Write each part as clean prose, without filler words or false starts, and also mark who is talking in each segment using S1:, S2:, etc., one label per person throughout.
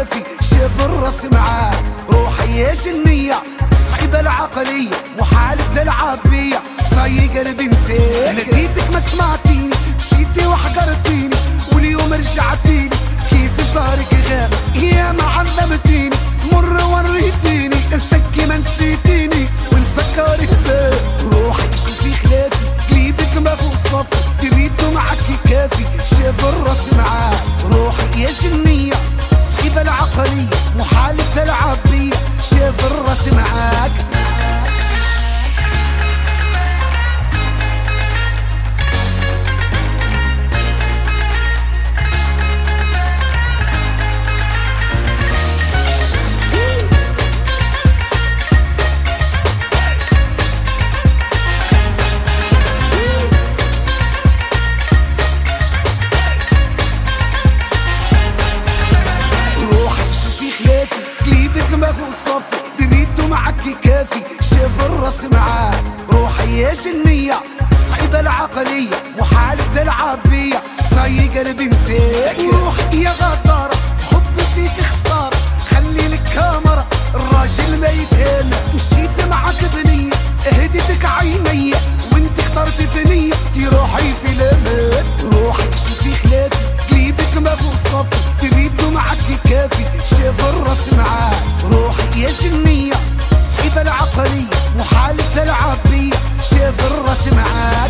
S1: كافي شاب الراس معاه روحي يا جنية صعيبة العقلية محال تلعب بيا صاي قلبي نسيت ناديتك ما سمعتيني مشيتي وحقرتيني واليوم رجعتيني كيف صارك غاب يا ما علمتيني مر وريتيني انسكي ما نسيتيني ونفكرك باب روحي شوفي خلافي قليبك ما فوق الصف تريدو معك كافي شاب الراس معاه روحي يا جنية صعيبة العقلية محال تلعب بيا شاب الراس معاك صفي بريدو معك كافي شاب الراس معاه روحي يا جنية صعيبة العقلية محال تلعب بيا صاي قلبي نسيك روحي يا غدارة حبي فيك خسارة خلي لك كاميرا الراجل ما يتهنى مشيت معك بنية هديتك عينيا وانت اخترت ثنية تي روحي في لمات روحي شوفي خلافي قليبك ما فوق الصف تريدو معك كافي شاب الراس معاه روحي يا جنية صعيبة العقلية محال تلعب بيا شاب الراس معاك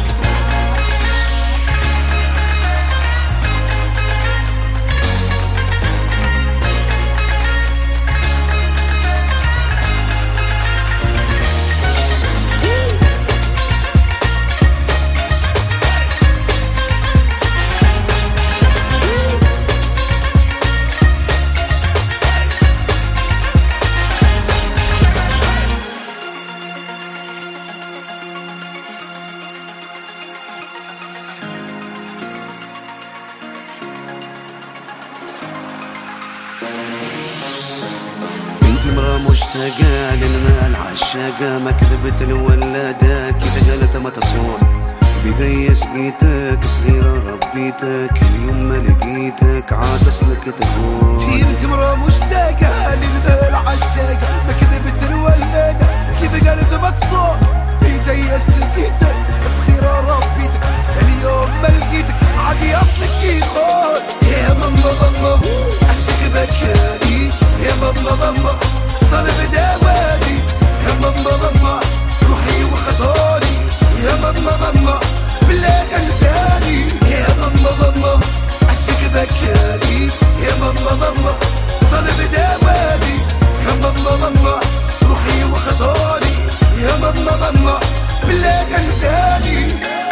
S2: مشتاقة للمال عشاقة ما كذبت الولادة كيف قالت ما تصور بداية سقيتك صغيرة ربيتك اليوم ما لقيتك عاد اصلك تخون
S1: انت مرة مشتاقة للمال عشاقة ما كذبت الولادة كيف قالت ما تصور بداية سقيتك صغيرة ربيتك اليوم ما لقيتك عاد اصلك تخون يا ماما عشتك بكاني يا ماما طلب دوالي يا ماما روحي وخطاري يا ماما بلا انساني يا ماما عشتك بكاني يا ماما طلب دوالي يا ماما روحي وخطاري يا ماما بلا انساني